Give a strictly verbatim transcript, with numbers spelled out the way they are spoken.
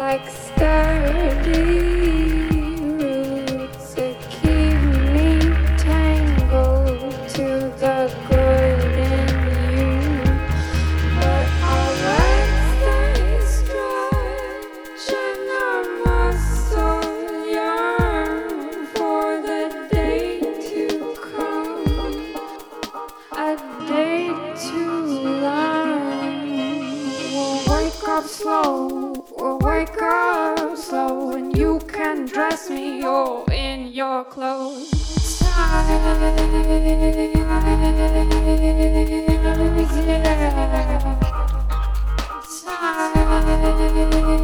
like sturdy roots that keep me tangled to the good in you. But our legs they stretch and our muscles yearn for the day to come, a day to learn. We'll wake up slow, we'll wake up slow, and you can dress me all in your clothes. Tight, yeah, tight.